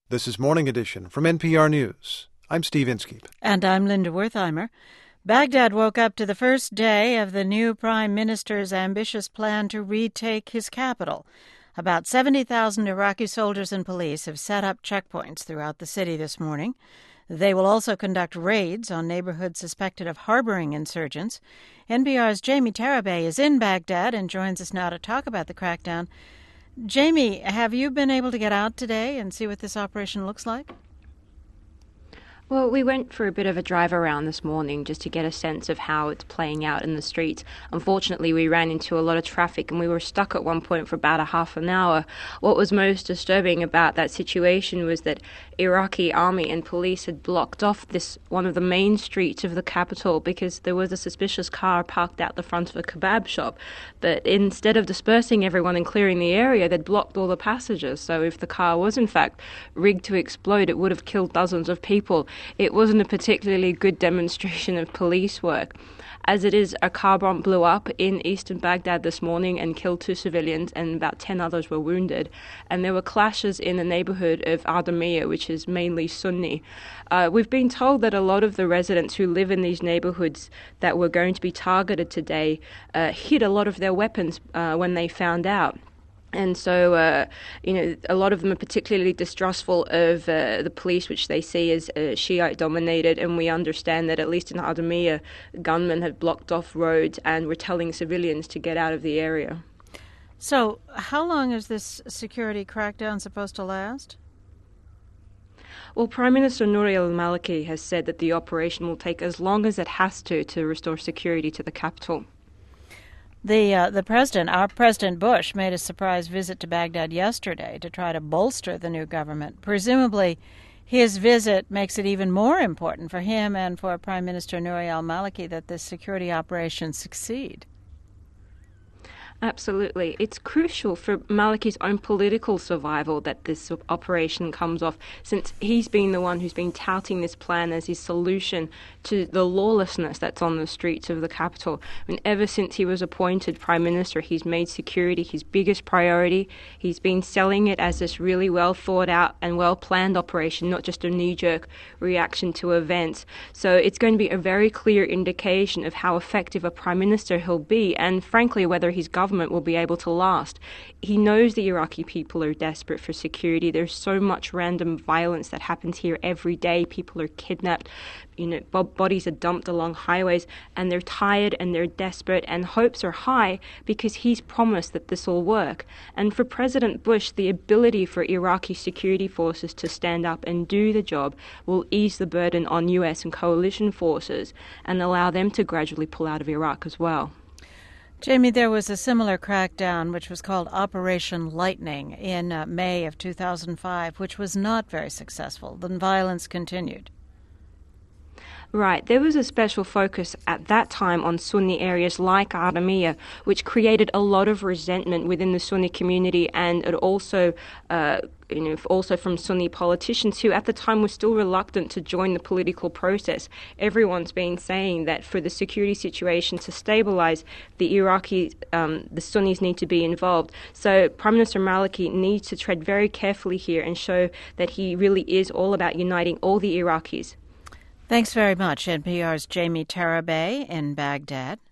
This is Morning Edition from NPR News. I'm Steve Inskeep. And I'm Linda Wertheimer. Baghdad woke up to the first day of the new prime minister's ambitious plan to retake his capital. About 70,000 Iraqi soldiers and police have set up checkpoints throughout the city this morning. They will also conduct raids on neighborhoods suspected of harboring insurgents. NPR's Jamie Tarabay is in Baghdad and joins us now to talk about the crackdown. Jamie, have you been able to get out today and see what this operation looks like? Well, we went for a bit of a drive around this morning just to get a sense of how it's playing out in the streets. Unfortunately, we ran into a lot of traffic and we were stuck at one point for about a half an hour. What was most disturbing about that situation was that Iraqi army and police had blocked off one of the main streets of the capital because there was a suspicious car parked out the front of a kebab shop. But instead of dispersing everyone and clearing the area, they'd blocked all the passengers. So if the car was in fact rigged to explode, it would have killed dozens of people. It wasn't a particularly good demonstration of police work. As it is, a car bomb blew up in eastern Baghdad this morning and killed 2 civilians, and about 10 others were wounded. And there were clashes in the neighborhood of Adamiyah, which is mainly Sunni. We've been told that a lot of the residents who live in these neighborhoods that were going to be targeted today hid a lot of their weapons when they found out. And so, a lot of them are particularly distrustful of the police, which they see as Shiite-dominated. And we understand that at least in Adamiyah, gunmen have blocked off roads and were telling civilians to get out of the area. So how long is this security crackdown supposed to last? Well, Prime Minister Nouri al-Maliki has said that the operation will take as long as it has to restore security to the capital. The president, our President Bush, made a surprise visit to Baghdad yesterday to try to bolster the new government. Presumably, his visit makes it even more important for him and for Prime Minister Nouri al-Maliki that this security operation succeed. Absolutely. It's crucial for Maliki's own political survival that this operation comes off, since he's been the one who's been touting this plan as his solution to the lawlessness that's on the streets of the capital. I mean, ever since he was appointed Prime Minister, he's made security his biggest priority. He's been selling it as this really well thought out and well planned operation, not just a knee-jerk reaction to events. So it's going to be a very clear indication of how effective a Prime Minister he'll be, and frankly, whether his government will be able to last. He knows the Iraqi people are desperate for security. There's so much random violence that happens here every day. People are kidnapped, bodies are dumped along highways, and they're tired and they're desperate, and hopes are high because he's promised that this will work. And for President Bush, the ability for Iraqi security forces to stand up and do the job will ease the burden on US and coalition forces and allow them to gradually pull out of Iraq as well. Jamie, there was a similar crackdown, which was called Operation Lightning, in May of 2005, which was not very successful. The violence continued. Right. There was a special focus at that time on Sunni areas like Adamiyah, which created a lot of resentment within the Sunni community, and it also from Sunni politicians who at the time were still reluctant to join the political process. Everyone's been saying that for the security situation to stabilize, the Sunnis need to be involved. So Prime Minister Maliki needs to tread very carefully here and show that he really is all about uniting all the Iraqis. Thanks very much. NPR's Jamie Tarabay in Baghdad.